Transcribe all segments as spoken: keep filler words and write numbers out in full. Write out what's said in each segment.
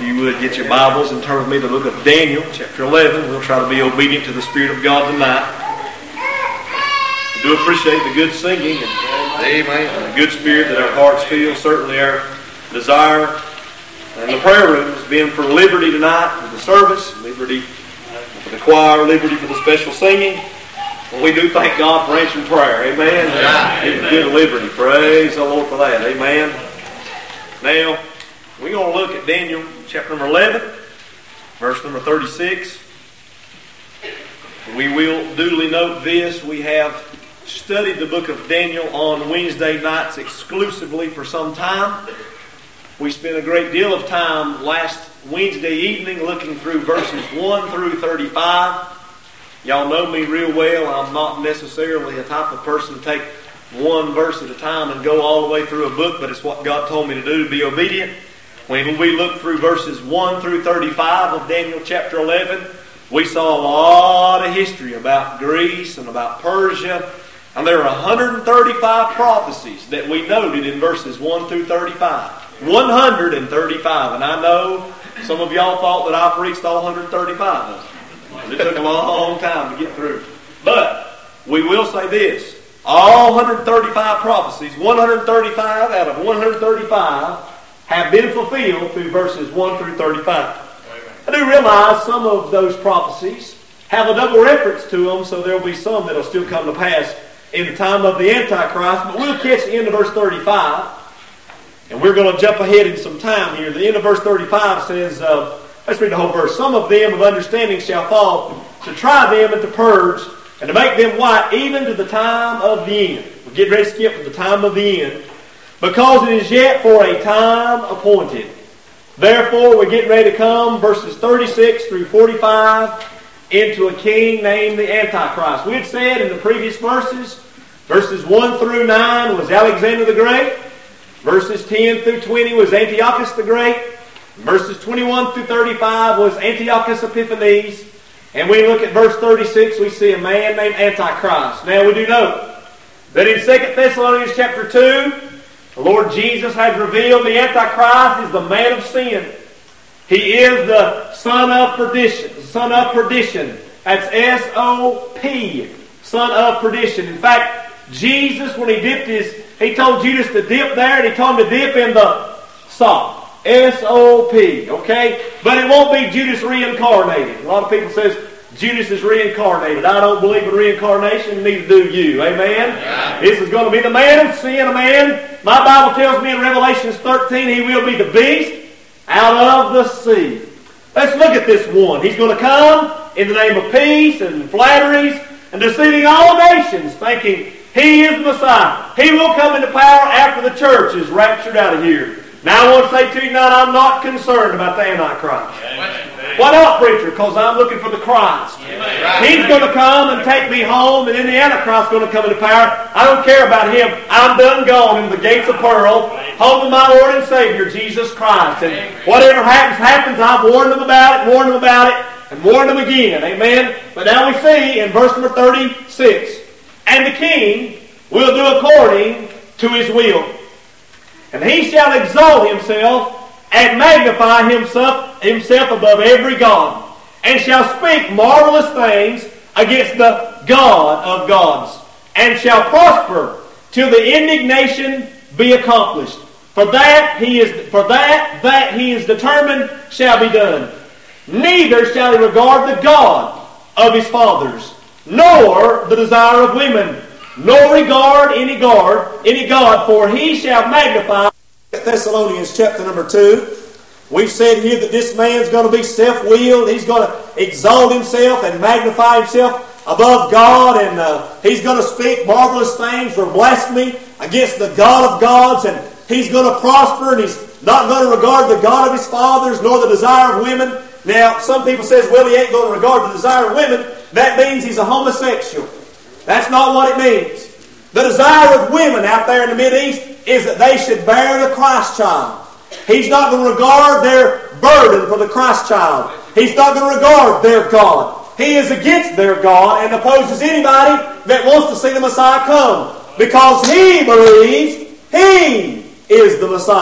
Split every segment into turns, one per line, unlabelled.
you would get your Bibles and turn with me to the book of Daniel, chapter eleven. We'll try to be obedient to the Spirit of God tonight. We do appreciate the good singing and, Amen. and the good spirit that our hearts feel. Certainly our desire and the prayer room has been for liberty tonight for the service, liberty for the choir, liberty for the special singing. And we do thank God for answering prayer. Amen. Amen. Good liberty. Praise the Lord for that. Amen. Now, we're going to look at Daniel chapter number eleven, verse number thirty-six. We will duly note this. We have studied the book of Daniel on Wednesday nights exclusively for some time. We spent a great deal of time last Wednesday evening looking through verses one through thirty-five. Y'all know me real well. I'm not necessarily a type of person to take one verse at a time and go all the way through a book, but it's what God told me to do, to be obedient. When we looked through verses one through thirty-five of Daniel chapter eleven, we saw a lot of history about Greece and about Persia. And there are one hundred thirty-five prophecies that we noted in verses one through thirty-five. one hundred thirty-five. And I know some of y'all thought that I preached all one hundred thirty-five of them. It took a long time to get through. But we will say this. All one hundred thirty-five prophecies, one hundred thirty-five out of one hundred thirty-five, have been fulfilled through verses one through thirty-five. I do realize some of those prophecies have a double reference to them, so there will be some that will still come to pass in the time of the Antichrist. But we'll catch the end of verse thirty-five, and we're going to jump ahead in some time here. The end of verse thirty-five says, uh, let's read the whole verse. Some of them of understanding shall fall, to try them and to purge, and to make them white, even to the time of the end. We're getting ready to skip to the time of the end, because it is yet for a time appointed. Therefore, we're getting ready to come, verses thirty-six through forty-five, into a king named the Antichrist. We had said in the previous verses, verses one through nine was Alexander the Great. Verses ten through twenty was Antiochus the Great. Verses twenty-one through thirty-five was Antiochus Epiphanes. And we look at verse thirty-six, we see a man named Antichrist. Now we do note that in Second Thessalonians chapter two, the Lord Jesus has revealed the Antichrist is the man of sin. He is the son of perdition. Son of perdition. That's S O P. Son of perdition. In fact, Jesus, when he dipped his, he told Judas to dip there, and he told him to dip in the sop. S O P. Okay? But it won't be Judas reincarnated. A lot of people says Judas is reincarnated. I don't believe in reincarnation, neither do you. Amen? Yeah. This is going to be the man of sin, a man. My Bible tells me in Revelation thirteen, he will be the beast out of the sea. Let's look at this one. He's going to come in the name of peace and flatteries and deceiving all nations, thinking he is the Messiah. He will come into power after the church is raptured out of here. Now I want to say to you tonight, I'm not concerned about the Antichrist. Amen. Why not, preacher? Because I'm looking for the Christ. Amen. He's going to come and take me home, and then the Antichrist is going to come into power. I don't care about him. I'm done gone into the gates of pearl, home to my Lord and Savior, Jesus Christ. And whatever happens, happens. I've warned them about it, warned them about it, and warned them again. Amen? But now we see in verse number thirty-six, and the king will do according to his will. And he shall exalt himself and magnify himself, himself above every god, and shall speak marvelous things against the God of gods, and shall prosper till the indignation be accomplished. For that he is for that that he is determined shall be done. Neither shall he regard the God of his fathers, nor the desire of women, nor regard any guard, any God, for he shall magnify. Thessalonians chapter number two. We've said here that this man's going to be self-willed. He's going to exalt himself and magnify himself above God, and uh, he's going to speak marvelous things for blasphemy against the God of gods, and he's going to prosper, and he's not going to regard the God of his fathers, nor the desire of women. Now, some people says, well, he ain't going to regard the desire of women. That means he's a homosexual. That's not what it means. The desire of women out there in the Mideast is that they should bear the Christ child. He's not going to regard their burden for the Christ child. He's not going to regard their God. He is against their God and opposes anybody that wants to see the Messiah come, because he believes he is the Messiah.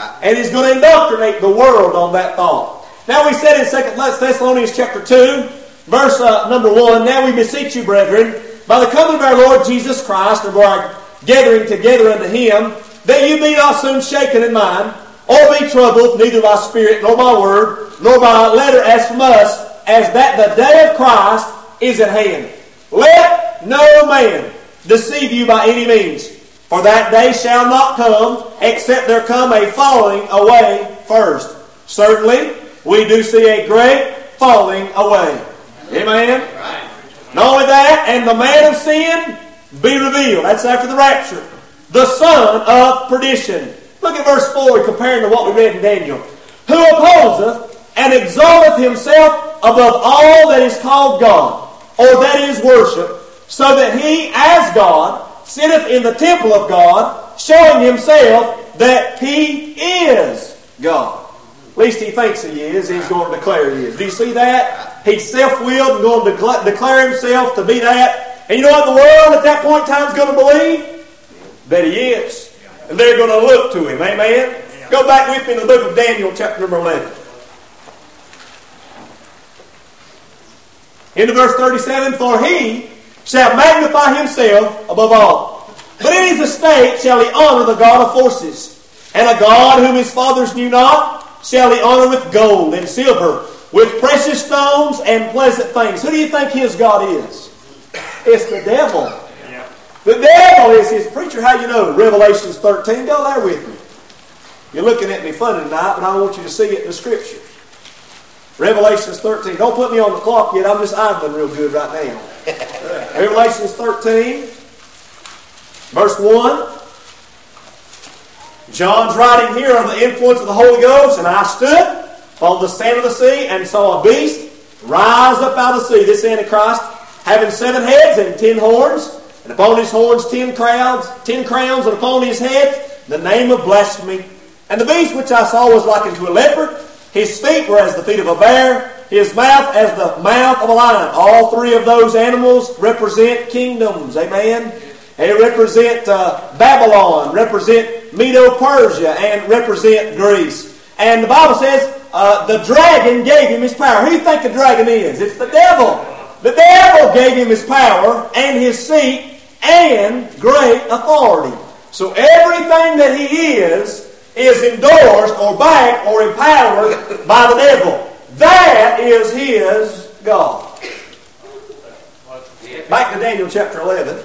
And he's going to indoctrinate the world on that thought. Now we said in Second Thessalonians chapter two, verse uh, number one, now we beseech you, brethren, by the coming of our Lord Jesus Christ, and by our gathering together unto him, that you be not soon shaken in mind, or be troubled, neither by spirit, nor by word, nor by letter as from us, as that the day of Christ is at hand. Let no man deceive you by any means, for that day shall not come, except there come a falling away first. Certainly, we do see a great falling away. Amen? Right. Not only that, and the man of sin be revealed. That's after the rapture. The son of perdition. Look at verse four, comparing to what we read in Daniel. Who opposeth and exalteth himself above all that is called God, or that is worship, so that he, as God, sitteth in the temple of God, showing himself that he is God. At least he thinks he is. He's going to declare he is. Do you see that? He's self-willed and going to declare, declare himself to be that. And you know what the world at that point in time is going to believe? That he is. And they're going to look to him. Amen? Go back with me to the book of Daniel, chapter number eleven. Into verse thirty-seven, for he shall magnify himself above all. But in his estate shall he honor the God of forces. And a God whom his fathers knew not shall he honor with gold and silver, with precious stones and pleasant things. Who do you think his God is? It's the devil. Yeah. The devil is his preacher. How you know? Revelations thirteen. Go there with me. You're looking at me funny tonight, but I want you to see it in the Scriptures. Revelations thirteen. Don't put me on the clock yet. I'm just idling real good right now. Revelations thirteen, verse one. John's writing here under the influence of the Holy Ghost. And I stood on the sand of the sea and saw a beast rise up out of the sea. This Antichrist, having seven heads and ten horns, and upon his horns ten crowns, ten crowns, and upon his head the name of blasphemy. And the beast which I saw was like unto a leopard. His feet were as the feet of a bear, his mouth as the mouth of a lion. All three of those animals represent kingdoms. Amen? They represent uh, Babylon, represent Medo-Persia, and represent Greece. And the Bible says uh, the dragon gave him his power. Who do you think the dragon is? It's the devil. The devil gave him his power and his seat and great authority. So everything that he is, is endorsed or backed or empowered by the devil. That is his God. Back to Daniel chapter eleven.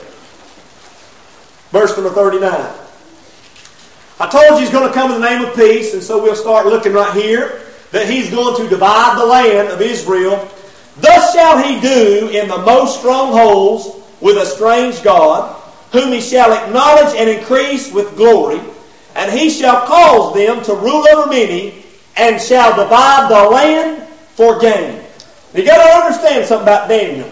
Verse number thirty-nine. I told you he's going to come in the name of peace, and so we'll start looking right here that he's going to divide the land of Israel. Thus shall he do in the most strongholds with a strange God, whom he shall acknowledge and increase with glory, and he shall cause them to rule over many, and shall divide the land for gain. Now you got to understand something about Daniel.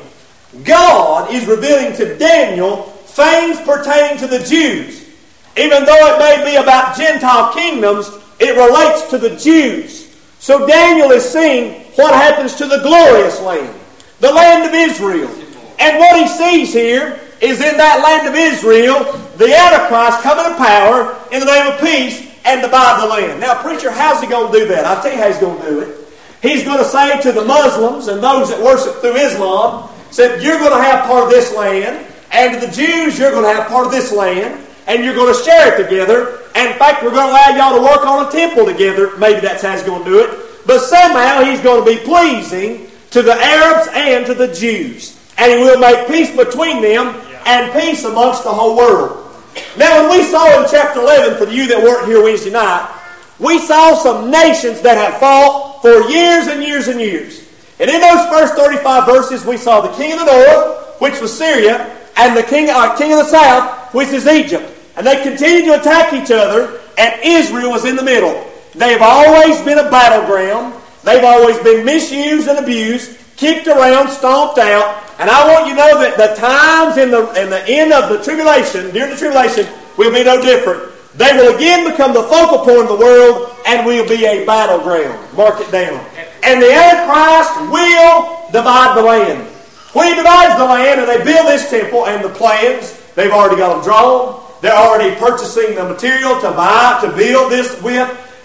God is revealing to Daniel things pertaining to the Jews. Even though it may be about Gentile kingdoms, it relates to the Jews. So Daniel is seeing what happens to the glorious land, the land of Israel. And what he sees here is in that land of Israel, the Antichrist coming to power in the name of peace and divide the land. Now, preacher, how's he going to do that? I'll tell you how he's going to do it. He's going to say to the Muslims and those that worship through Islam, said, you're going to have part of this land, and to the Jews, you're going to have part of this land, and you're going to share it together. And in fact, we're going to allow y'all to work on a temple together. Maybe that's how he's going to do it. But somehow he's going to be pleasing to the Arabs and to the Jews. And he will make peace between them and peace amongst the whole world. Now, when we saw in chapter eleven, for you that weren't here Wednesday night, we saw some nations that have fought for years and years and years. And in those first thirty-five verses, we saw the king of the north, which was Syria, and the king, uh, king of the south, which is Egypt. And they continued to attack each other, and Israel was in the middle. They've always been a battleground. They've always been misused and abused, kicked around, stomped out. And I want you to know that the times in the, in the end of the tribulation, during the tribulation, will be no different. They will again become the focal point of the world, and will be a battleground. Mark it down. And the Antichrist will divide the land. When he divides the land and they build this temple and the plans, they've already got them drawn. They're already purchasing the material to buy, to build this with.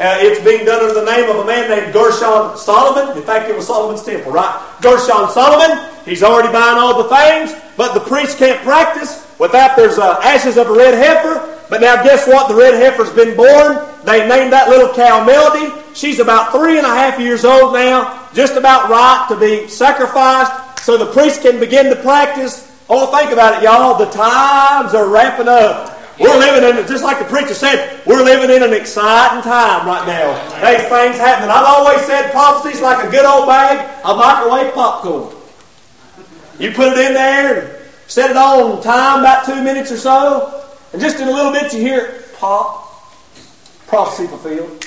Uh, it's being done under the name of a man named Gershon Solomon. In fact, it was Solomon's temple, right? Gershon Solomon. He's already buying all the things, but the priest can't practice without there's uh, ashes of a red heifer. But now guess what? The red heifer's been born. They named that little cow Melody. She's about three and a half years old now, just about right to be sacrificed, so the priest can begin to practice. Oh, think about it, y'all. The times are wrapping up. We're living in, just like the preacher said, we're living in an exciting time right now. There's things happening. I've always said prophecy's like a good old bag of microwave popcorn. You put it in there and set it on time, about two minutes or so, and just in a little bit you hear it pop, prophecy fulfilled.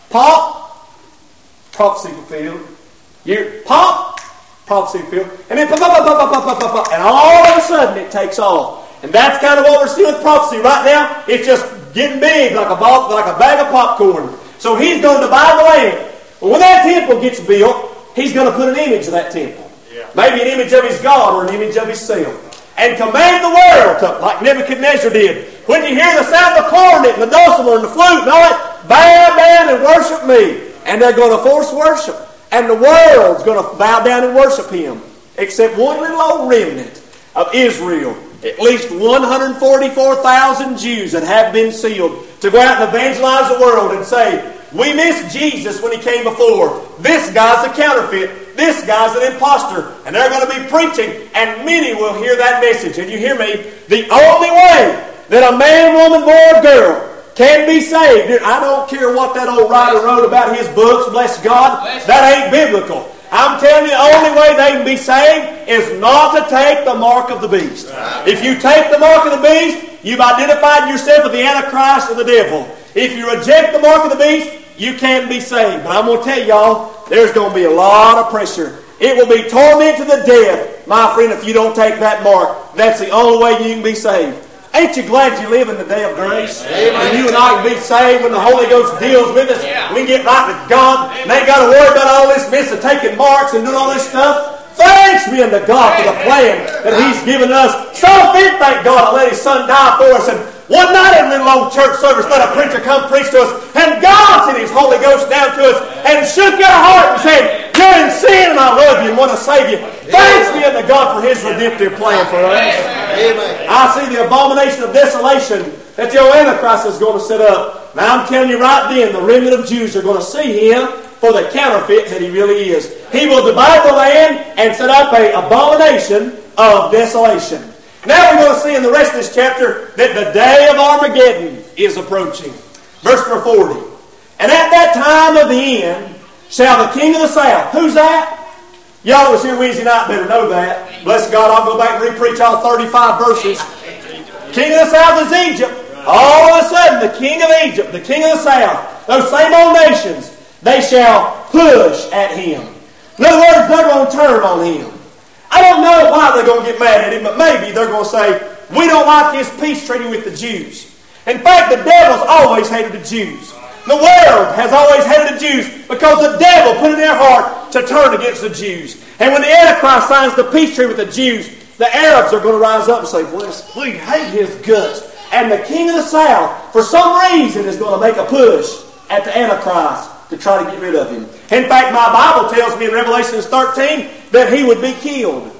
Pop, prophecy fulfilled. You hear pop, prophecy fulfilled. And then pop, pop, pop, pop, pop, pop, pop, pop, and all of a sudden it takes off. And that's kind of what we're seeing with prophecy right now. It's just getting big like a ball, like a bag of popcorn. So he's going to buy the land. Well, when that temple gets built, he's going to put an image of that temple. Yeah. Maybe an image of his God or an image of himself. And command the world to, like Nebuchadnezzar did. When you hear the sound of the cornet and the dulcimer and the flute and all that, bow down and worship me. And they're going to force worship. And the world's going to bow down and worship him. Except one little old remnant of Israel. At least one hundred forty-four thousand Jews that have been sealed to go out and evangelize the world and say, we missed Jesus when he came before. This guy's a counterfeit. This guy's an imposter. And they're going to be preaching, and many will hear that message. And you hear me? The only way that a man, woman, boy, or girl can be saved, I don't care what that old writer wrote about his books, bless God, that ain't biblical. I'm telling you, the only way they can be saved is not to take the mark of the beast. If you take the mark of the beast, you've identified yourself with the Antichrist or the devil. If you reject the mark of the beast, you can't be saved. But I'm going to tell y'all, there's going to be a lot of pressure. It will be torment to the death, my friend, if you don't take that mark. That's the only way you can be saved. Ain't you glad you live in the day of grace? Amen. And you and I can be saved when the Holy Ghost deals with us. Yeah. We can get right with God. And ain't got to worry about all this mess of taking marks and doing all this stuff. Thanks be unto God for the plan that He's given us. So then, thank God, I let His Son die for us. And one night in a little old church service, let a preacher come preach to us. And God sent His Holy Ghost down to us and shook our heart and said, you're in sin and I love you and want to save you. Thanks be unto God for His redemptive plan for us. Amen. I see the abomination of desolation that the old Antichrist is going to set up. Now I'm telling you right then, the remnant of Jews are going to see Him for the counterfeit that He really is. He will divide the land and set up an abomination of desolation. Now we're going to see in the rest of this chapter that the day of Armageddon is approaching. Verse number forty. And at that time of the end shall the king of the south. Who's that? Y'all was here Wednesday night, better know that. Bless God, I'll go back and re-preach all thirty-five verses. King of the south is Egypt. All of a sudden, the king of Egypt, the king of the south, those same old nations, they shall push at him. In other words, they're going to turn on him. I don't know why they're going to get mad at him, but maybe they're going to say, we don't like his peace treaty with the Jews. In fact, the devil's always hated the Jews. The world has always hated the Jews because the devil put in their heart to turn against the Jews. And when the Antichrist signs the peace treaty with the Jews, the Arabs are going to rise up and say, well, we hate his guts. And the king of the south, for some reason, is going to make a push at the Antichrist to try to get rid of him. In fact, my Bible tells me in Revelation thirteen that he would be killed.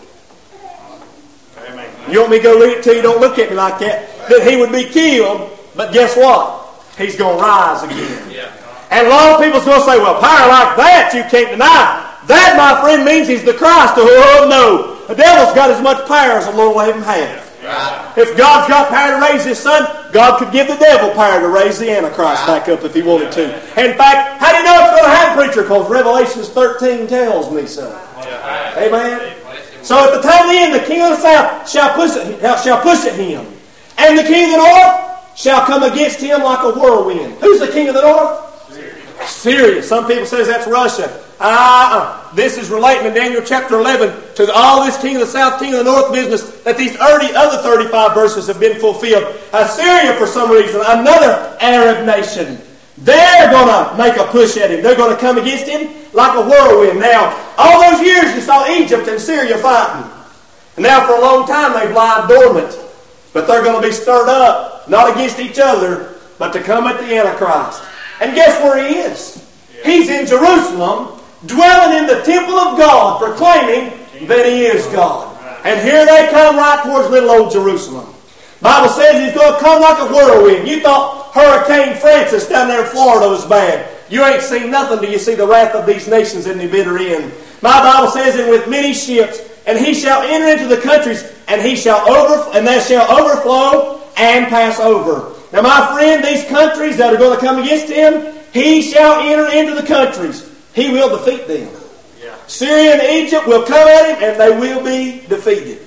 Amen. You want me to go read it to you? Don't look at me like that. That he would be killed, but guess what? He's going to rise again. Yeah. And a lot of people's going to say, well, power like that you can't deny. That, my friend, means he's the Christ. Oh, no. The devil's got as much power as the Lord will let him have. Right. If God's got power to raise His Son, God could give the devil power to raise the Antichrist back up if He wanted to. In fact, how do you know it's going to happen, preacher? Because Revelation thirteen tells me so. Yeah. Amen. So at the time of the end, the king of the south shall push at, shall push at him. And the king of the north shall come against him like a whirlwind. Who's the king of the north? Syria. Syria. Some people say that's Russia. Uh-uh. This is relating in Daniel chapter eleven to all this king of the south, king of the north business, that these early other thirty-five verses have been fulfilled. Assyria, for some reason, another Arab nation, they're going to make a push at him. They're going to come against him like a whirlwind. Now, all those years you saw Egypt and Syria fighting. And now for a long time they've lied dormant. But they're going to be stirred up, not against each other, but to come at the Antichrist. And guess where he is? He's in Jerusalem, dwelling in the temple of God, proclaiming that he is God. And here they come right towards little old Jerusalem. The Bible says he's going to come like a whirlwind. You thought Hurricane Francis down there in Florida was bad. You ain't seen nothing till you see the wrath of these nations in the bitter end. My Bible says, and with many ships, and he shall enter into the countries, and he shall over, and they shall overflow and pass over. Now, my friend, these countries that are going to come against him, he shall enter into the countries. He will defeat them. Yeah. Syria and Egypt will come at him, and they will be defeated.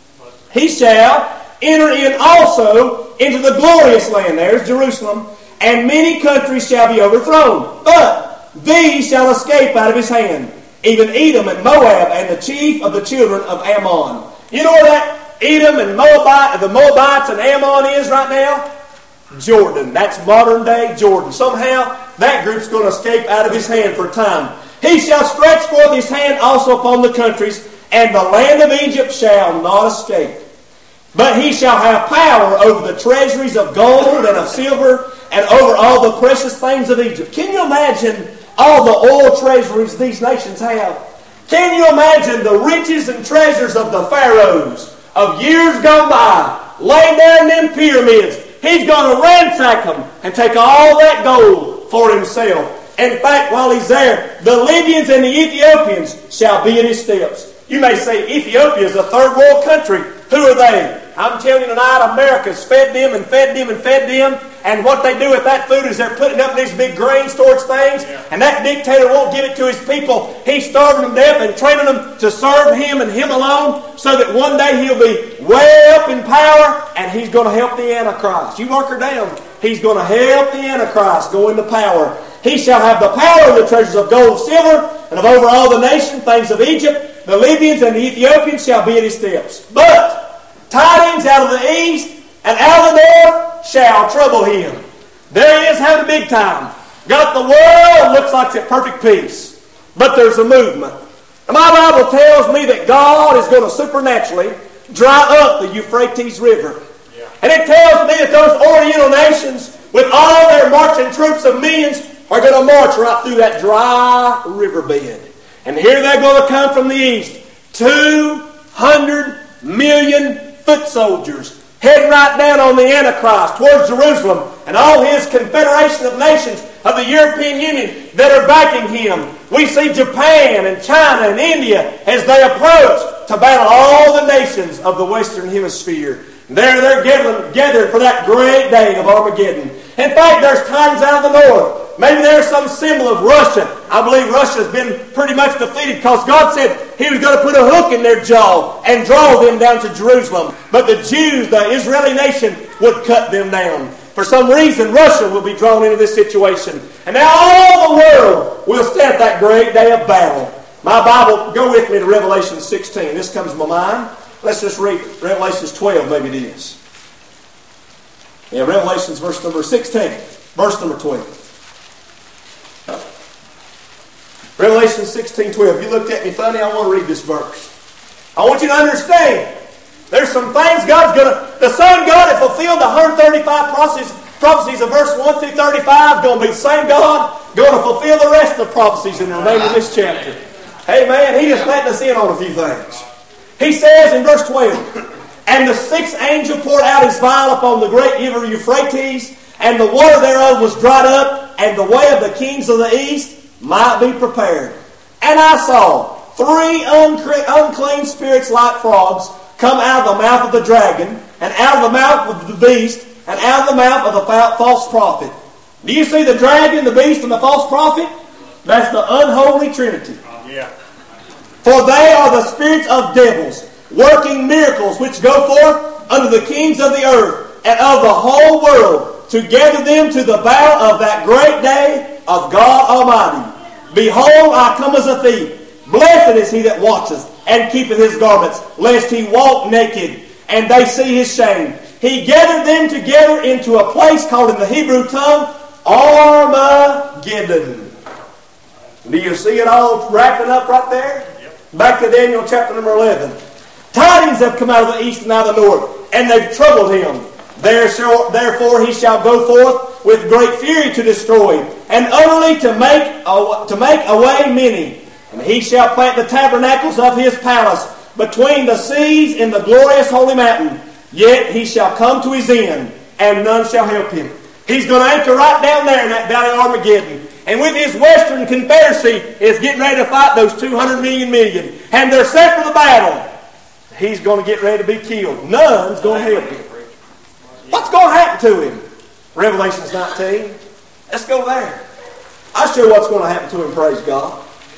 He shall enter in also into the glorious land. There's Jerusalem. And many countries shall be overthrown. But these shall escape out of his hand. Even Edom and Moab and the chief of the children of Ammon. You know where that Edom and Moabite, the Moabites and Ammon is right now? Jordan. That's modern day Jordan. Somehow that group's going to escape out of his hand for a time. He shall stretch forth his hand also upon the countries, and the land of Egypt shall not escape. But he shall have power over the treasuries of gold and of silver, and over all the precious things of Egypt. Can you imagine all the oil treasuries these nations have? Can you imagine the riches and treasures of the pharaohs of years gone by, laid there in them pyramids? He's going to ransack them and take all that gold for himself. In fact, while he's there, the Libyans and the Ethiopians shall be at his steps. You may say Ethiopia is a third world country. Who are they? I'm telling you tonight, America's fed them and fed them and fed them. And what they do with that food is they're putting up these big grain storage things. And that dictator won't give it to his people. He's starving them to death and training them to serve him and him alone, so that one day he'll be way up in power and he's going to help the Antichrist. You mark her down. He's going to help the Antichrist go into power. He shall have the power of the treasures of gold and silver, and of over all the nation, things of Egypt. The Libyans and the Ethiopians shall be at his steps. But tidings out of the east and out of the north shall trouble him. There he is having a big time. Got the world, looks like it's at perfect peace. But there's a movement. And my Bible tells me that God is going to supernaturally dry up the Euphrates River. Yeah. And it tells me that those Oriental nations, with all their marching troops of millions, are going to march right through that dry riverbed. And here they're going to come from the east. Two hundred million foot soldiers heading right down on the Antichrist towards Jerusalem and all his confederation of nations of the European Union that are backing him. We see Japan and China and India as they approach to battle all the nations of the Western Hemisphere. There they're gathering, gathered for that great day of Armageddon. In fact, there's times out of the north. Maybe there's some symbol of Russia. I believe Russia's been pretty much defeated because God said He was going to put a hook in their jaw and draw them down to Jerusalem. But the Jews, the Israeli nation, would cut them down. For some reason, Russia will be drawn into this situation. And now all the world will stand at that great day of battle. My Bible, go with me to Revelation sixteen. This comes to my mind. Let's just read it. Revelation twelve, maybe it is. Yeah, Revelation's verse number sixteen. Verse number twelve. Revelation sixteen twelve. You looked at me funny, I want to read this verse. I want you to understand. There's some things God's going to... The same God that fulfilled the one hundred thirty-five prophecies, prophecies of verse one through thirty-five is going to be the same God going to fulfill the rest of the prophecies in the remainder of this chapter. Hey man, He just letting us in on a few things. He says in verse twelve, and the sixth angel poured out his vial upon the great river Euphrates, and the water thereof was dried up, and the way of the kings of the east might be prepared. And I saw three uncre- unclean spirits like frogs come out of the mouth of the dragon, and out of the mouth of the beast, and out of the mouth of the false prophet. Do you see the dragon, the beast, and the false prophet? That's the unholy trinity. Yeah. For they are the spirits of devils, working miracles which go forth unto the kings of the earth and of the whole world, to gather them to the bow of that great day of God Almighty. Behold, I come as a thief. Blessed is he that watcheth and keepeth his garments, lest he walk naked, and they see his shame. He gathered them together into a place called in the Hebrew tongue Armageddon. Do you see it all wrapping up right there? Yep. Back to Daniel chapter number eleven. Tidings have come out of the east and out of the north, and they've troubled him. Therefore he shall go forth with great fury to destroy, and utterly to make, to make away many. And he shall plant the tabernacles of his palace between the seas in the glorious holy mountain. Yet he shall come to his end, and none shall help him. He's going to anchor right down there in that valley of Armageddon. And with his Western Confederacy is getting ready to fight those two hundred million million. And they're set for the battle. He's going to get ready to be killed. None's going to help him. What's going to happen to him? Revelation nineteen. Let's go there. I'll show you what's going to happen to him, praise God.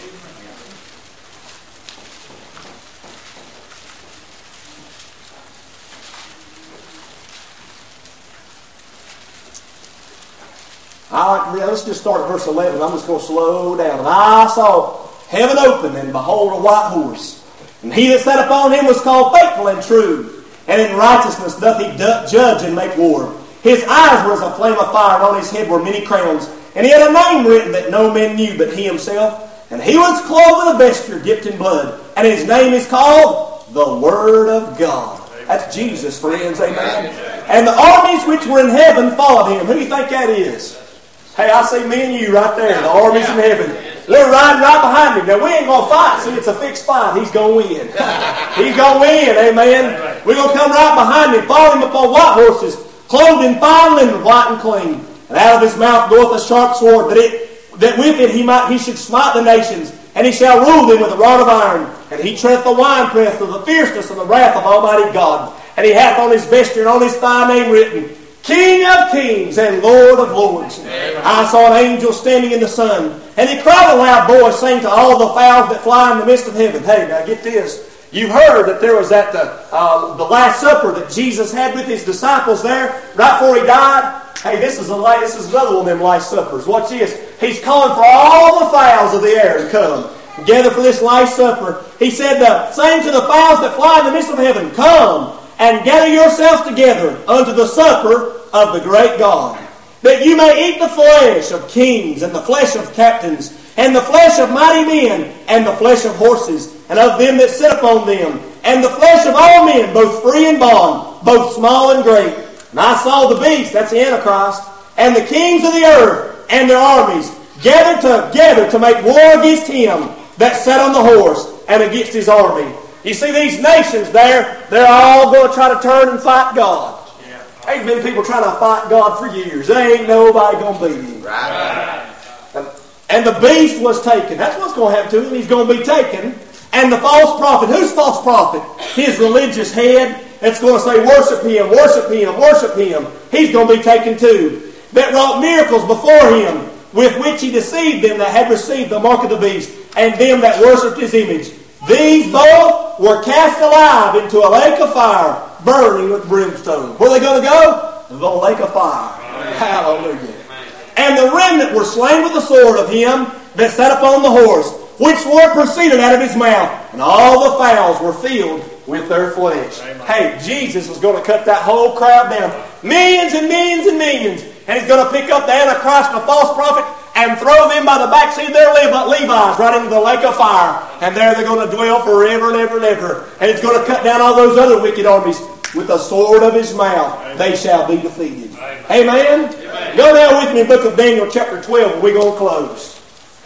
I, let's just start at verse eleven. I'm just going to slow down. And I saw heaven open, and behold, a white horse. And he that sat upon him was called Faithful and True. And in righteousness doth he judge and make war. His eyes were as a flame of fire, and on his head were many crowns. And he had a name written that no man knew but he himself. And he was clothed with a vesture dipped in blood. And his name is called the Word of God. That's Jesus, friends. Amen. And the armies which were in heaven followed him. Who do you think that is? Hey, I see me and you right there, the armies in heaven. We're riding right behind him. Now, we ain't going to fight. See, it's a fixed fight. He's going to win. He's going to win, amen. We're going to come right behind him, follow him upon white horses, clothed in fine linen, white and clean. And out of his mouth goeth a sharp sword, that, it, that with it he might he should smite the nations, and he shall rule them with a rod of iron. And he treadeth the winepress of the fierceness and the wrath of Almighty God. And he hath on his vesture and on his thigh name written, King of kings and Lord of lords. Amen. I saw an angel standing in the sun, and he cried a loud voice, saying to all the fowls that fly in the midst of heaven. Hey, now get this. You heard that there was at the, uh, the Last Supper that Jesus had with his disciples there right before he died. Hey, this is, a, this is another one of them Last Suppers. Watch this. He's calling for all the fowls of the air to come. Gather for this Last Supper. He said, uh, saying to the fowls that fly in the midst of heaven, Come and gather yourselves together unto the supper of the great God, that you may eat the flesh of kings, and the flesh of captains, and the flesh of mighty men, and the flesh of horses, and of them that sit upon them, and the flesh of all men, both free and bond, both small and great. And I saw the beast, that's the Antichrist, and the kings of the earth, and their armies, gathered together to make war against him that sat on the horse, and against his army. You see, these nations there, they're all going to try to turn and fight God. There's been people trying to fight God for years. There ain't nobody going to beat him. Right. And, and the beast was taken. That's what's going to happen to him. He's going to be taken. And the false prophet. Who's false prophet? His religious head. That's going to say, worship him, worship him, worship him. He's going to be taken too. That wrought miracles before him, with which he deceived them that had received the mark of the beast, and them that worshipped his image. These both were cast alive into a lake of fire, burning with brimstone. Where are they going to go? The lake of fire. Amen. Hallelujah. Amen. And the remnant were slain with the sword of him that sat upon the horse, which sword proceeded out of his mouth, and all the fowls were filled with their flesh. Amen. Hey, Jesus is going to cut that whole crowd down. Millions and millions and millions. And he's going to pick up the Antichrist and the false prophet and throw them by the backseat of their Levi's right into the lake of fire. And there they're going to dwell forever and ever and ever. And he's going to cut down all those other wicked armies. With the sword of his mouth, Amen. They shall be defeated. Amen. Amen? Amen. Go now with me in the book of Daniel chapter twelve, and we're going to close.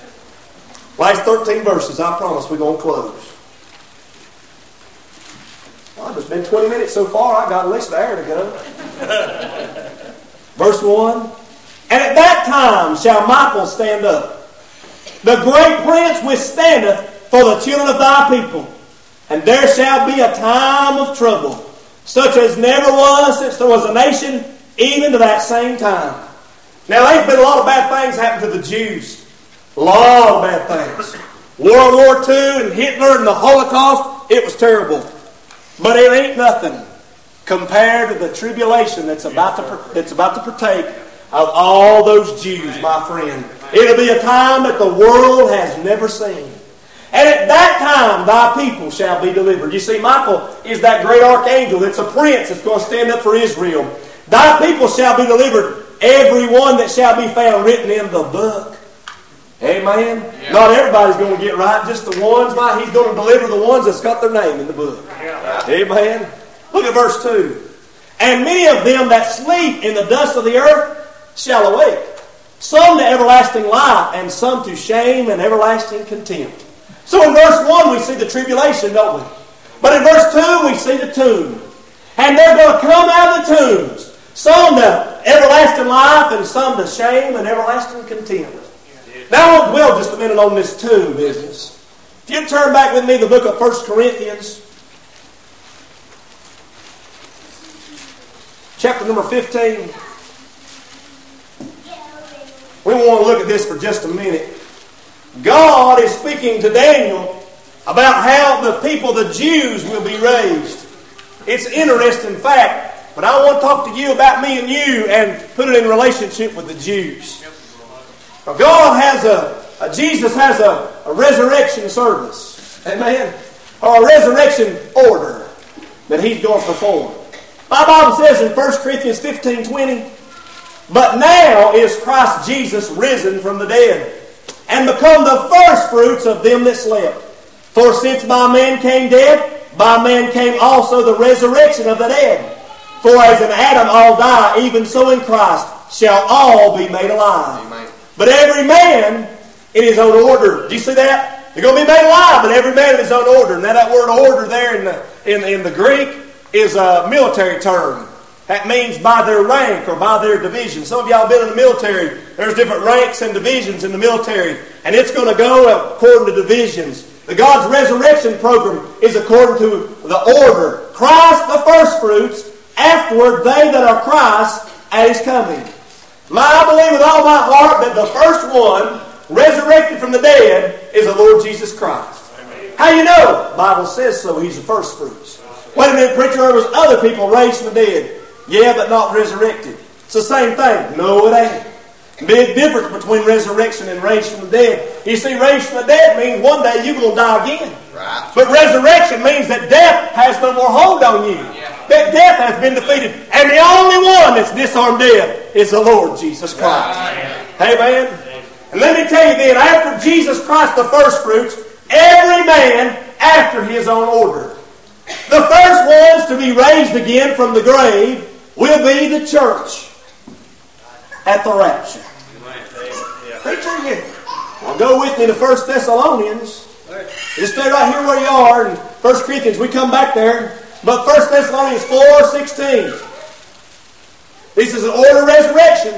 Last thirteen verses, I promise we're going to close. Well, it's been twenty minutes so far. I got at least an hour to go. Verse one. And at that time shall Michael stand up, the great prince withstandeth for the children of thy people. And there shall be a time of trouble, such as never was since there was a nation, even to that same time. Now, there's been a lot of bad things happen to the Jews. A lot of bad things. World War Two and Hitler and the Holocaust, it was terrible. But it ain't nothing compared to the tribulation that's about to, that's about to partake of all those Jews, my friend. It'll be a time that the world has never seen. And at that time, thy people shall be delivered. You see, Michael is that great archangel that's a prince that's going to stand up for Israel. Thy people shall be delivered, every one that shall be found written in the book. Amen? Yeah. Not everybody's going to get right, just the ones. He's going to deliver the ones that's got their name in the book. Yeah. Amen? Look at verse two. And many of them that sleep in the dust of the earth shall awake. Some to everlasting life, and some to shame and everlasting contempt. So in verse one we see the tribulation, don't we? But in verse two we see the tomb. And they're going to come out of the tombs. Some to everlasting life, and some to shame and everlasting contempt. Now I want to dwell just a minute on this tomb business. If you turn back with me to the book of First Corinthians, chapter number fifteen. We want to look at this for just a minute. God is speaking to Daniel about how the people, the Jews, will be raised. It's an interesting fact, but I want to talk to you about me and you and put it in relationship with the Jews. Now, God has a, a Jesus has a, a resurrection service. Amen. Or a resurrection order that He's going to perform. My Bible says in First Corinthians fifteen twenty, but now is Christ Jesus risen from the dead, and become the firstfruits of them that slept. For since by man came death, by man came also the resurrection of the dead. For as in Adam all die, even so in Christ shall all be made alive. Amen. But every man in his own order. Do you see that? They're going to be made alive, but every man in his own order. Now that word order there in the, in, in the Greek is a military term. That means by their rank or by their division. Some of y'all have been in the military. There's different ranks and divisions in the military. And it's going to go according to divisions. The God's resurrection program is according to the order. Christ the firstfruits, afterward they that are Christ at His coming. My, I believe with all my heart that the first one resurrected from the dead is the Lord Jesus Christ. Amen. How you know? The Bible says so. He's the firstfruits. Wait a minute, preacher, there was other people raised from the dead. Yeah, but not resurrected. It's the same thing. No, it ain't. Big difference between resurrection and raised from the dead. You see, raised from the dead means one day you're going to die again. Right. But resurrection means that death has no more hold on you. Yeah. That death has been defeated. And the only one that's disarmed death is the Lord Jesus Christ. Right. Amen. And let me tell you then, after Jesus Christ the firstfruits, every man after his own order. The first ones to be raised again from the grave will be the church at the rapture. Preacher, you well, go with me to First Thessalonians. Just stay right here where you are in First Corinthians. We come back there. But First Thessalonians four sixteen. This is an order of resurrection.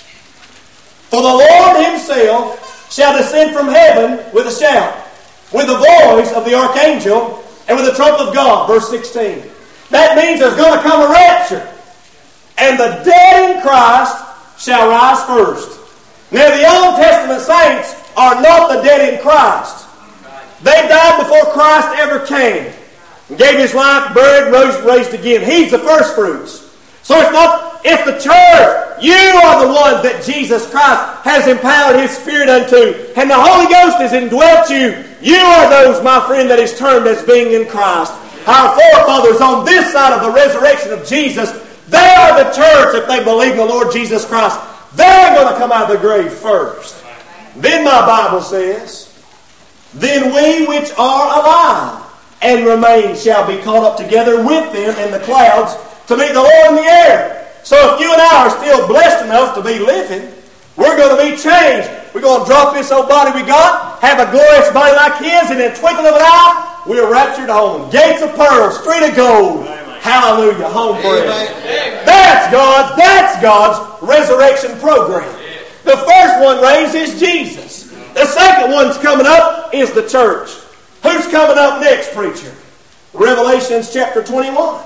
For the Lord Himself shall descend from heaven with a shout, with the voice of the archangel, and with the trumpet of God. Verse sixteen. That means there's going to come a rapture. And the dead in Christ shall rise first. Now the Old Testament saints are not the dead in Christ. They died before Christ ever came. And gave His life, buried, rose, raised again. He's the firstfruits. So it's not, it's the church. You are the ones that Jesus Christ has empowered His Spirit unto. And the Holy Ghost has indwelt you. You are those, my friend, that is termed as being in Christ. Our forefathers on this side of the resurrection of Jesus, they are the church if they believe in the Lord Jesus Christ. They're going to come out of the grave first. Then my Bible says, then we which are alive and remain shall be caught up together with them in the clouds to meet the Lord in the air. So if you and I are still blessed enough to be living, we're going to be changed. We're going to drop this old body we got, have a glorious body like His, and in a twinkling of an eye, we're raptured home. Gates of pearl, street of gold. Hallelujah, home forever. That's God, that's God's resurrection program. The first one raised is Jesus. The second one's coming up is the church. Who's coming up next, preacher? Revelations chapter twenty-one.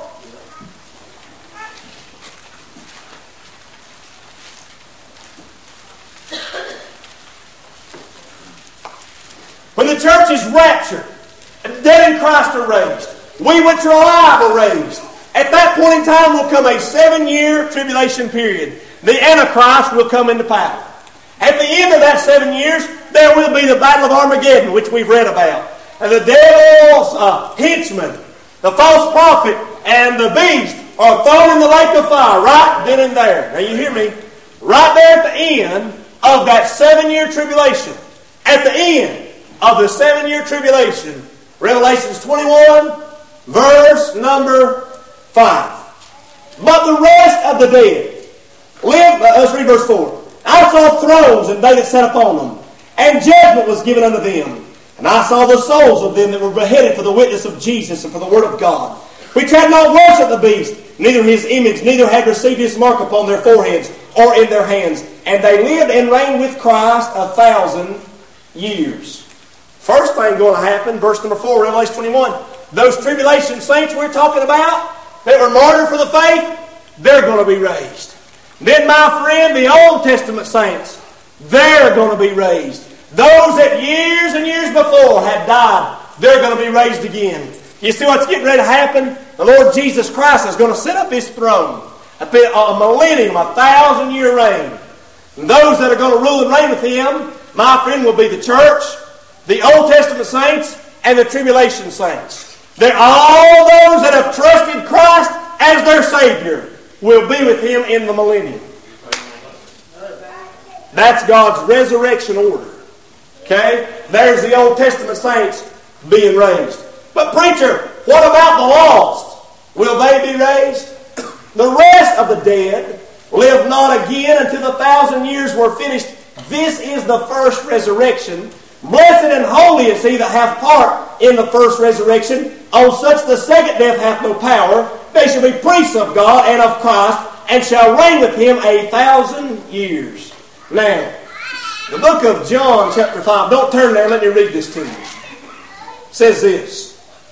When the church is raptured, and dead in Christ are raised, we which are alive are raised. At that point in time will come a seven-year tribulation period. The Antichrist will come into power. At the end of that seven years, there will be the Battle of Armageddon, which we've read about. And the devil's uh, henchman, the false prophet, and the beast are thrown in the lake of fire right then and there. Now you hear me? Right there at the end of that seven-year tribulation. At the end of the seven-year tribulation, Revelations twenty-one, verse number five. But the rest of the dead lived, uh, let's read verse four. I saw thrones, and they that sat upon them, and judgment was given unto them. And I saw the souls of them that were beheaded for the witness of Jesus and for the word of God, which had not worshipped the beast, neither his image, neither had received his mark upon their foreheads or in their hands. And they lived and reigned with Christ a thousand years. First thing going to happen, verse number four, Revelation twenty-one. Those tribulation saints we're talking about that were martyred for the faith, they're going to be raised. Then, my friend, the Old Testament saints, they're going to be raised. Those that years and years before had died, they're going to be raised again. You see what's getting ready to happen? The Lord Jesus Christ is going to set up His throne. A millennium, a thousand year reign. And those that are going to rule and reign with Him, my friend, will be the church, the Old Testament saints, and the tribulation saints. They're all those that have trusted Christ as their Savior will be with Him in the millennium. That's God's resurrection order. Okay? There's the Old Testament saints being raised. But preacher, what about the lost? Will they be raised? The rest of the dead live not again until the thousand years were finished. This is the first resurrection. Blessed and holy is he that hath part in the first resurrection. On such the second death hath no power. They shall be priests of God and of Christ, and shall reign with Him a thousand years. Now, the book of John chapter five, don't turn there, let me read this to you. It says this.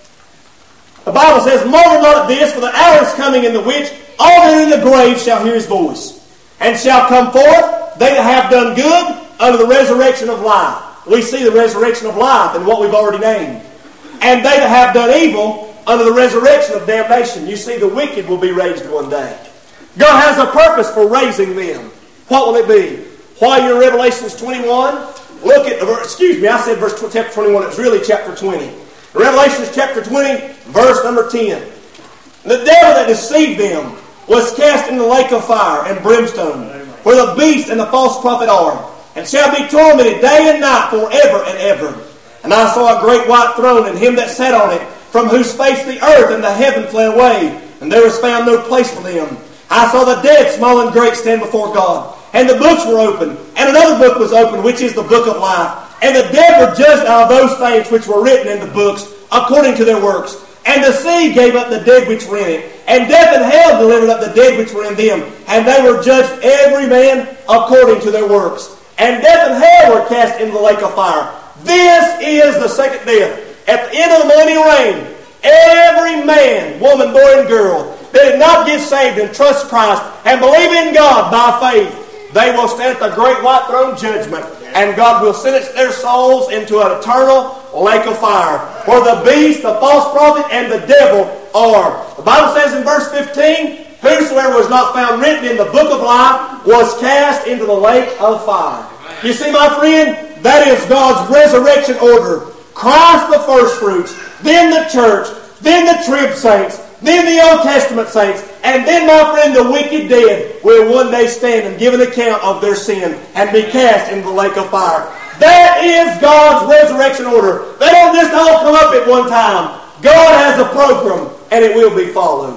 The Bible says, marvel not at this, for the hour is coming in the which all that are in the grave shall hear His voice, and shall come forth, they that have done good, unto the resurrection of life. We see the resurrection of life in what we've already named. And they that have done evil, unto the resurrection of damnation. You see, the wicked will be raised one day. God has a purpose for raising them. What will it be? While you're in Revelation twenty-one, look at, excuse me, I said verse chapter twenty-one, it was really chapter twenty. Revelation chapter twenty, verse number ten. The devil that deceived them was cast into the lake of fire and brimstone, where the beast and the false prophet are, and shall be tormented day and night forever and ever. And I saw a great white throne, and Him that sat on it, from whose face the earth and the heaven fled away, and there was found no place for them. I saw the dead, small and great, stand before God. And the books were opened, and another book was opened, which is the book of life. And the dead were judged out of those things which were written in the books, according to their works. And the sea gave up the dead which were in it, and death and hell delivered up the dead which were in them. And they were judged every man according to their works. And death and hell were cast into the lake of fire. This is the second death. At the end of the millennial reign, every man, woman, boy, and girl that did not get saved and trust Christ and believe in God by faith, they will stand at the great white throne judgment, and God will sentence their souls into an eternal lake of fire, where the beast, the false prophet, and the devil are. The Bible says in verse fifteen, whosoever was not found written in the book of life was cast into the lake of fire. You see, my friend, that is God's resurrection order. Christ the firstfruits, then the church, then the trib saints, then the Old Testament saints, and then, my friend, the wicked dead will one day stand and give an account of their sin and be cast into the lake of fire. That is God's resurrection order. They don't just all come up at one time. God has a program, and it will be followed.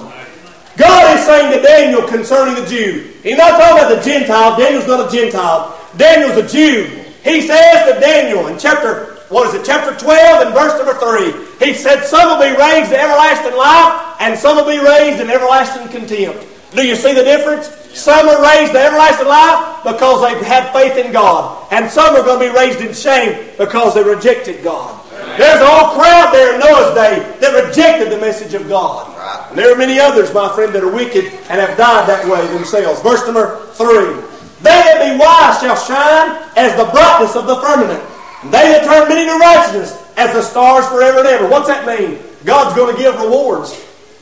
God is saying to Daniel concerning the Jew. He's not talking about the Gentile. Daniel's not a Gentile. Daniel's a Jew. He says to Daniel in chapter, what is it, chapter twelve and verse number three, he said, some will be raised to everlasting life, and some will be raised in everlasting contempt. Do you see the difference? Some are raised to everlasting life because they had faith in God. And some are going to be raised in shame because they rejected God. There's a whole crowd there in Noah's day that rejected the message of God. And there are many others, my friend, that are wicked and have died that way themselves. Verse number three. They that be wise shall shine as the brightness of the firmament. And they that turn many to righteousness as the stars forever and ever. What's that mean? God's going to give rewards.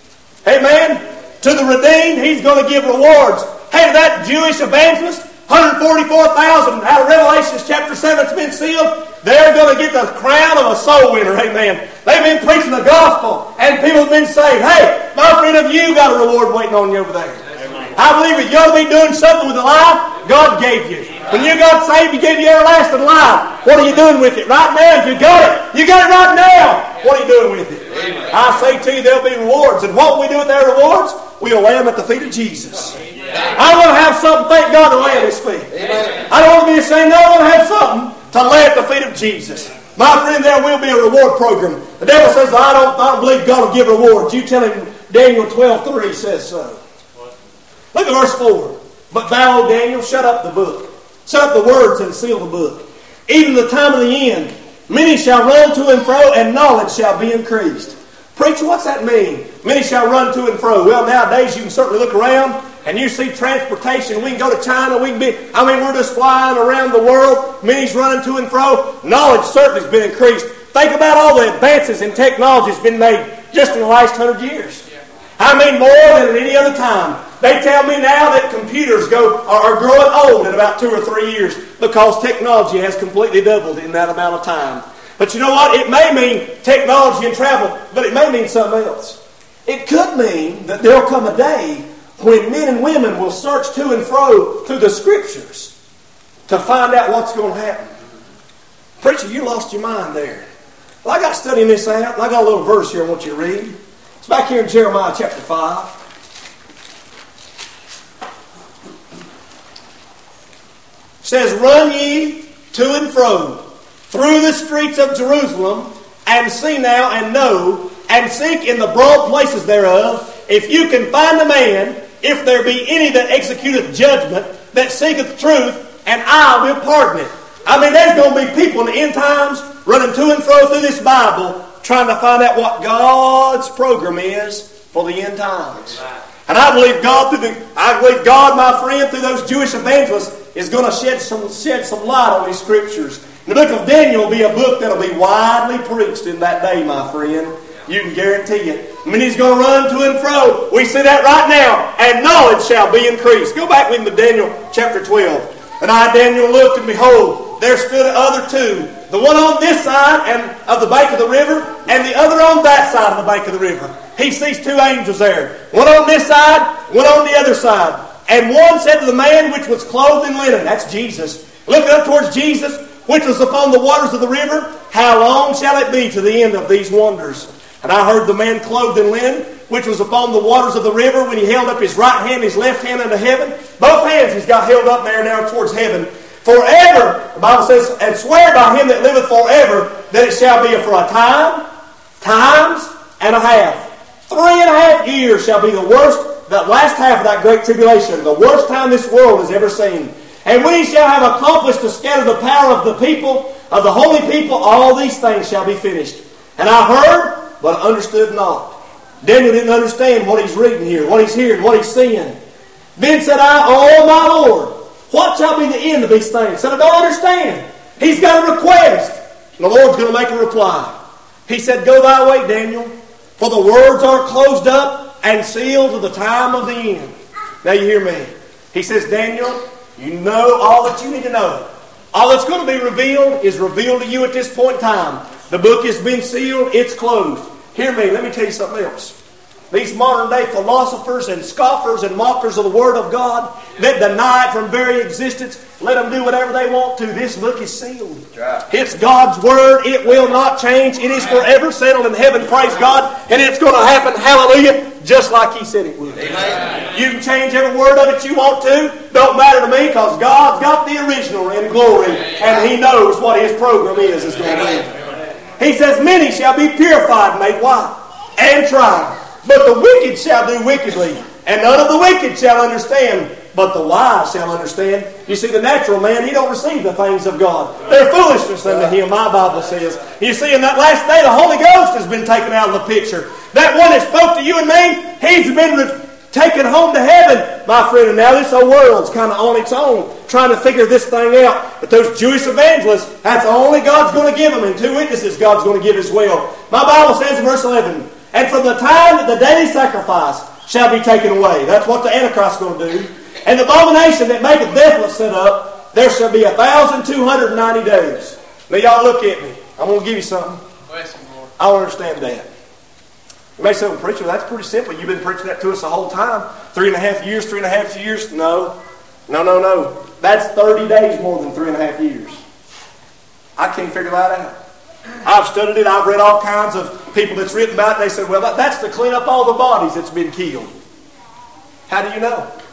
Amen? To the redeemed, He's going to give rewards. Hey, to that Jewish evangelist, one hundred forty-four thousand out of Revelation chapter seven that's been sealed, they're going to get the crown of a soul winner. Amen. They've been preaching the gospel, and people have been saved. Hey, my friend, have you got a reward waiting on you over there? I believe if you ought to be doing something with the life God gave you. When you got saved, He gave you everlasting life. What are you doing with it right now? You got it. You got it right now. What are you doing with it? Amen. I say to you, there'll be rewards. And what will we do with our rewards? We'll lay them at the feet of Jesus. Amen. I want to have something, thank God, to lay at His feet. I don't want to be ashamed. I want to have something to lay at the feet of Jesus. My friend, there will be a reward program. The devil says, I don't, I don't believe God will give rewards. You tell him Daniel twelve three says so. Look at verse four. But thou, O Daniel, shut up the book. Shut up the words and seal the book. Even the time of the end, many shall run to and fro, and knowledge shall be increased. Preacher, what's that mean? Many shall run to and fro. Well, nowadays you can certainly look around and you see transportation. We can go to China. We can be, I mean, we're just flying around the world. Many's running to and fro. Knowledge certainly has been increased. Think about all the advances in technology that's been made just in the last hundred years. I mean, more than at any other time. They tell me now that computers go are, are growing old in about two or three years because technology has completely doubled in that amount of time. But you know what? It may mean technology and travel, but it may mean something else. It could mean that there will come a day when men and women will search to and fro through the Scriptures to find out what's going to happen. Preacher, you lost your mind there. Well, I got studying this out, and I got a little verse here I want you to read. It's back here in Jeremiah chapter five. It says, Run ye to and fro through the streets of Jerusalem, and see now and know, and seek in the broad places thereof, if you can find a man, if there be any that executeth judgment, that seeketh truth, and I will pardon it. I mean, there's going to be people in the end times running to and fro through this Bible, trying to find out what God's program is for the end times. And I believe God, through the, I believe God, my friend, through those Jewish evangelists, is going to shed some shed some light on these Scriptures. The book of Daniel will be a book that will be widely preached in that day, my friend. You can guarantee it. I mean, he's going to run to and fro. We see that right now. And knowledge shall be increased. Go back with me to Daniel chapter twelve. And I, Daniel, looked, and behold, there stood other two. The one on this side and of the bank of the river, and the other on that side of the bank of the river. He sees two angels there. One on this side, one on the other side. And one said to the man which was clothed in linen, that's Jesus, looking up towards Jesus, which was upon the waters of the river, how long shall it be to the end of these wonders? And I heard the man clothed in linen, which was upon the waters of the river, when he held up his right hand, his left hand unto heaven. Both hands he's got held up there now towards heaven. Forever, the Bible says, and swear by him that liveth forever, that it shall be for a time, times, and a half. Three and a half years shall be the worst, that last half of that great tribulation, the worst time this world has ever seen. And when he shall have accomplished to scatter the power of the people, of the holy people, all these things shall be finished. And I heard, but I understood not. Daniel didn't understand what he's reading here, what he's hearing, what he's seeing. Then said I, Oh my Lord, what shall be the end of these things? Said, I don't understand. He's got a request. And the Lord's going to make a reply. He said, Go thy way, Daniel, for the words are closed up and sealed to the time of the end. Now you hear me. He says, Daniel, you know all that you need to know. All that's going to be revealed is revealed to you at this point in time. The book has been sealed. It's closed. Hear me. Let me tell you something else. These modern day philosophers and scoffers and mockers of the Word of God that deny it from very existence, let them do whatever they want to. This book is sealed. It's God's Word. It will not change. It is forever settled in heaven, praise God. And it's going to happen, hallelujah, just like He said it would. Amen. You can change every word of it you want to. Don't matter to me, because God's got the original in glory. And He knows what His program is. is going to be. He says, Many shall be purified and made white and tried. But the wicked shall do wickedly, and none of the wicked shall understand, but the wise shall understand. You see, the natural man, he don't receive the things of God. They're foolishness unto him, my Bible says. You see, in that last day, the Holy Ghost has been taken out of the picture. That one that spoke to you and me, he's been re- taken home to heaven, my friend. And now this whole world's kind of on its own, trying to figure this thing out. But those Jewish evangelists, that's the only God's going to give them, and two witnesses God's going to give as well. My Bible says in verse eleven, And from the time that the daily sacrifice shall be taken away. That's what the Antichrist is going to do. And the abomination that maketh deathless set up, there shall be a thousand two hundred and ninety days. Now y'all look at me. I'm going to give you something. I don't understand that. You may say, well, preacher, that's pretty simple. You've been preaching that to us the whole time. Three and a half years, three and a half years. No. No, no, no. That's thirty days more than three and a half years. I can't figure that out. I've studied it. I've read all kinds of people that's written about it. They said, well, that's to clean up all the bodies that's been killed. How do you know?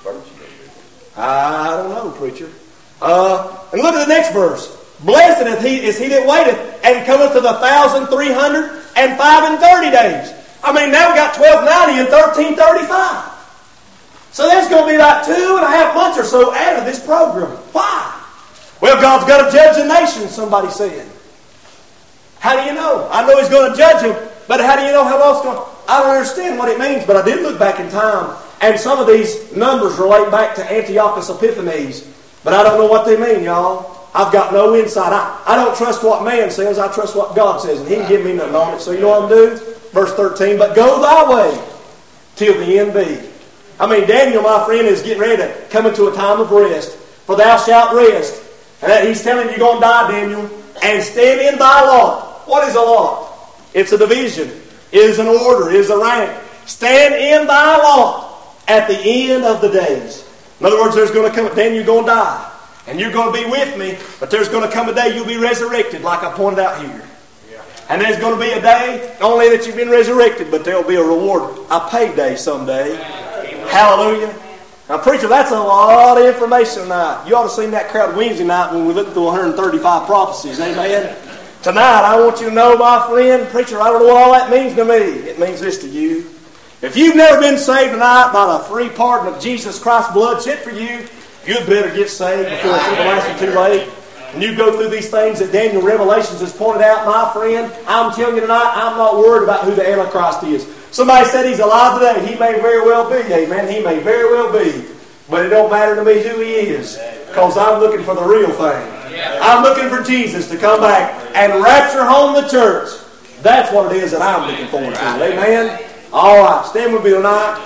I don't know, preacher. Uh, and look at the next verse. Blessed is he, is he that waiteth, and cometh to the thousand three hundred and five and thirty days. I mean, now we got twelve ninety and thirteen thirty-five. So that's going to be about two and a half months or so out of this program. Why? Well, God's got to judge the nation, somebody said. How do you know? I know He's going to judge them, but how do you know how long it's going to... I don't understand what it means, but I did look back in time, and some of these numbers relate back to Antiochus Epiphanes, but I don't know what they mean, y'all. I've got no insight. I, I don't trust what man says. I trust what God says. And He can give me nothing on it. So you know what I'm going to do? Verse thirteen, but go thy way till the end be. I mean, Daniel, my friend, is getting ready to come into a time of rest. For thou shalt rest. And that he's telling you you're going to die, Daniel. And stand in thy lot. What is a lot? It's a division. It is an order. It is a rank. Stand in thy lot at the end of the days. In other words, there's going to come, Daniel, you're going to die. And you're going to be with me, but there's going to come a day you'll be resurrected, like I pointed out here. Yeah. And there's going to be a day, not only that you've been resurrected, but there'll be a reward, a payday someday. Amen. Hallelujah. Now, preacher, that's a lot of information tonight. You ought to have seen that crowd Wednesday night when we looked through one hundred thirty-five prophecies. Amen. Tonight, I want you to know, my friend, preacher, I don't know what all that means to me. It means this to you. If you've never been saved tonight by the free pardon of Jesus Christ's blood shed for you, you'd better get saved before it's everlasting too late. And you go through these things that Daniel Revelations has pointed out, my friend. I'm telling you tonight, I'm not worried about who the Antichrist is. Somebody said he's alive today. He may very well be. Amen. He may very well be. But it don't matter to me who he is. Because I'm looking for the real thing. I'm looking for Jesus to come back and rapture home the church. That's what it is that I'm looking forward to. Amen. All right. Stand with me tonight.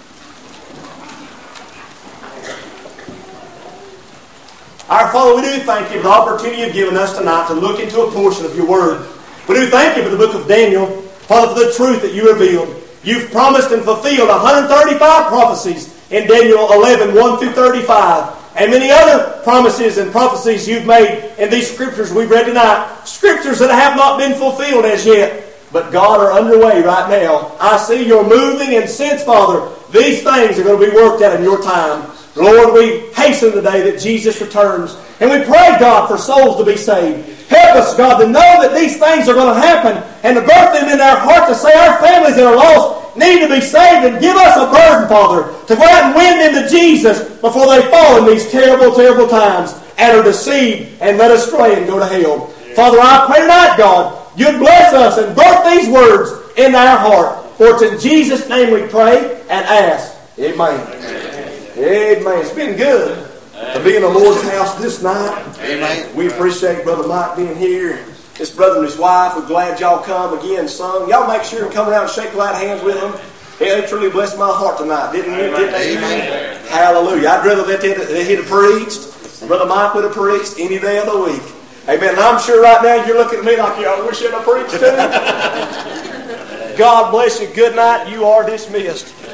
Our Father, we do thank you for the opportunity you've given us tonight to look into a portion of your Word. We do thank you for the book of Daniel, Father, for the truth that you revealed. You've promised and fulfilled one hundred thirty-five prophecies in Daniel eleven, one through thirty-five, and many other promises and prophecies you've made in these scriptures we've read tonight. Scriptures that have not been fulfilled as yet, but God are underway right now. I see you're moving, and since, Father, these things are going to be worked out in your time. Lord, we hasten the day that Jesus returns. And we pray, God, for souls to be saved. Help us, God, to know that these things are going to happen and to birth them in our heart to say our families that are lost need to be saved, and give us a burden, Father, to go out and win them to Jesus before they fall in these terrible, terrible times and are deceived and led astray and go to hell. Yeah. Father, I pray tonight, God, you'd bless us and birth these words in our heart. For it's in Jesus' name we pray and ask. Amen. Amen. Amen. It's been good to be in the Lord's house this night. Amen. We appreciate Brother Mike being here. His brother and his wife. We're glad y'all come again, sung. Y'all make sure to come around and shake light hands with them. Yeah, they truly blessed my heart tonight, didn't you? Didn't they? Amen. Hallelujah. I'd rather that they had preached. Brother Mike would have preached any day of the week. Amen. And I'm sure right now you're looking at me like, y'all wish you'd have preached too. God bless you. Good night. You are dismissed.